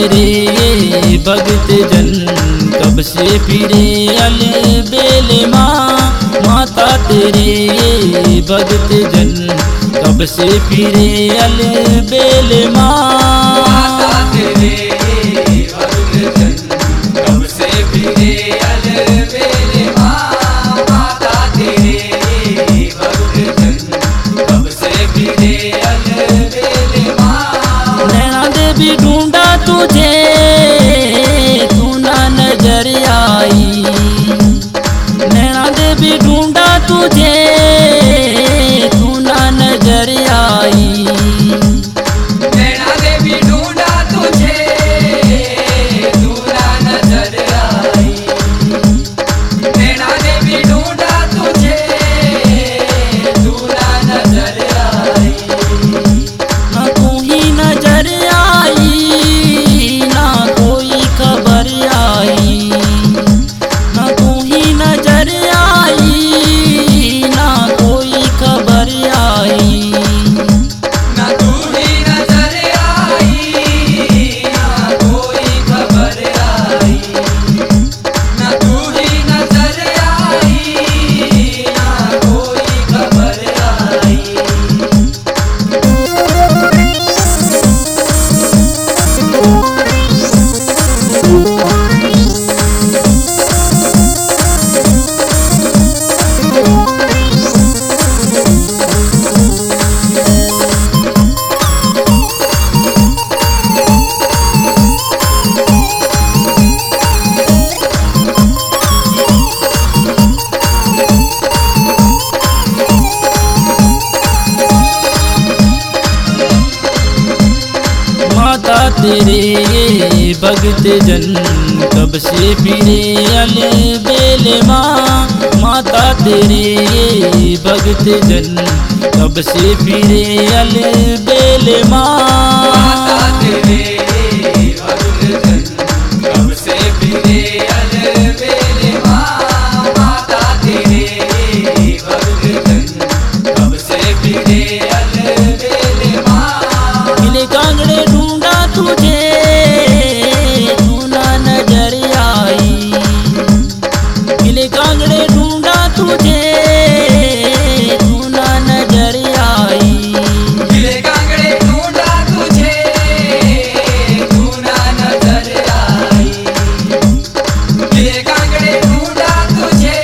तेरे भगत जन कब से फिरे अलबेले माँ। माता तेरे भगत जन कब से फिरे अलबेले माँ। माता तेरे भगत जन कब से फिरे अलबेले माँ। माता तेरे भगत जन कब से फिरे अलबेले माँ। नैना देवी ढूंढा तुझे तू ना नजर आई। नैना देवी ढूंढा तुझे तू ना नजर आई। नैना देवी ढूंढा तुझे तू ना नजर आई। नैना देवी ढूंढा तुझे तू ना नजर आई। ना तू ही नजर आई ना कोई खबर आई। ना तू ही नजर आई ना कोई खबर आई। ना तू ही नजर आई ना कोई खबर आई। ना तू ही नजर आई ना कोई खबर आई। माता तेरे भगत जन कब से फिरे अलबेले माँ। माता तेरे भगत जन कब से फिरे अलबेले माँ। माता तेरे भगत जन कब से फिरे अलबेले माँ। माता तेरे भगत जन कब से फिरे अलबेले माँ। मिले कांगड़े ढूंढा तुझे तू ना नजर आई। मिले कांगड़े ढूंढा तुझे तू ना नजर आई। मिले कांगड़े ढूंढा तुझे तू ना नजर आई। मिले कांगड़े ढूंढा तुझे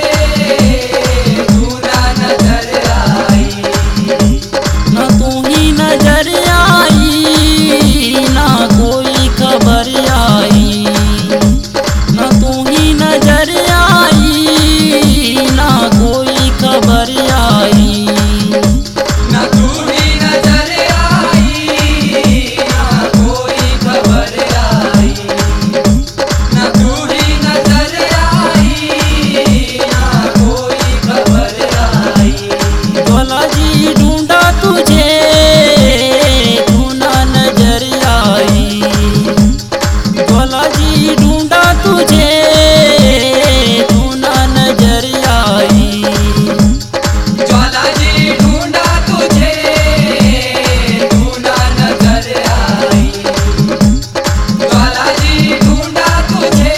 तू ना नजर आई। ना तू ही नजर आई ना कोई खबर आई। ना तू ही नजर आई ना कोई खबर आई। ना तू ही नजर आई ना कोई खबर आई। ना तू ही नजर आई ना कोई खबर आई। भोला जी ढूंढा तुझे तू ना नजर आई। भोला जी ढूंढा तुझे तू ना नजर आई। ज्वाला जी ढूंढा तुझे तू ना नजर आई। ज्वाला जी ढूंढा तुझे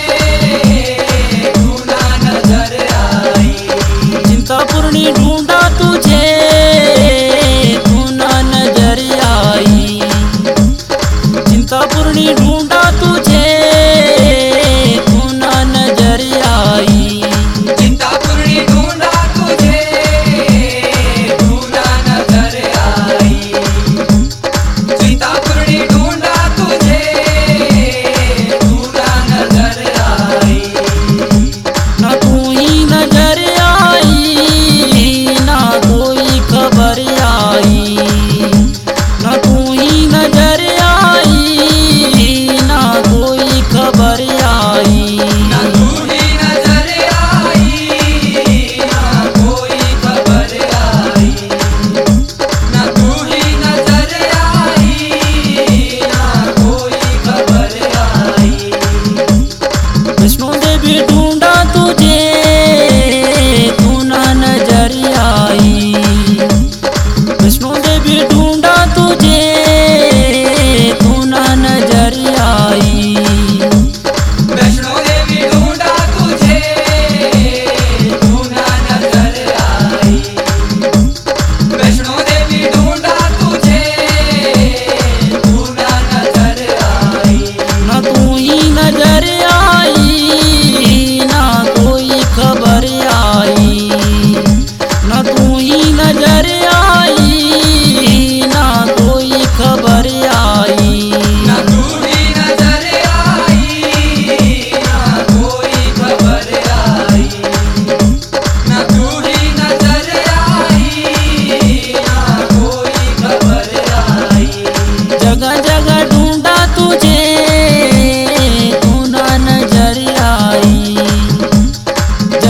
तू ना नजर आई। चिंतापूर्णी ढूंढा तुझे तू ना नजर आई। चिंतापूर्णी ढूंढा तुझे तू ना नजर आई। चिंतापूर्णी ढूंढा तुझे तू ना नजर आई। चिंतापूर्णी ढूंढा तुझे तू ना नजर आई। ना तू ही नजर आई ना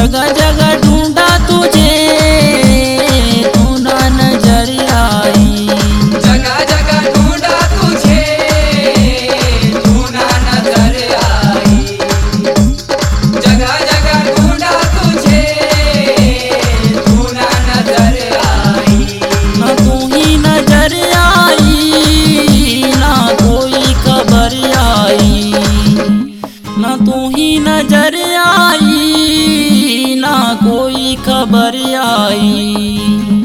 जगह जगह ढूंढा तुझे तू ना नजर आई। जगह जगह ढूंढा तुझे तू ना नजर आई। जगह जगह ढूंढा तुझे तू ना नजर आई। ना तू ही नजर आई ना कोई खबर आई। ना तू ही नजर आई ना कोई खबर आई।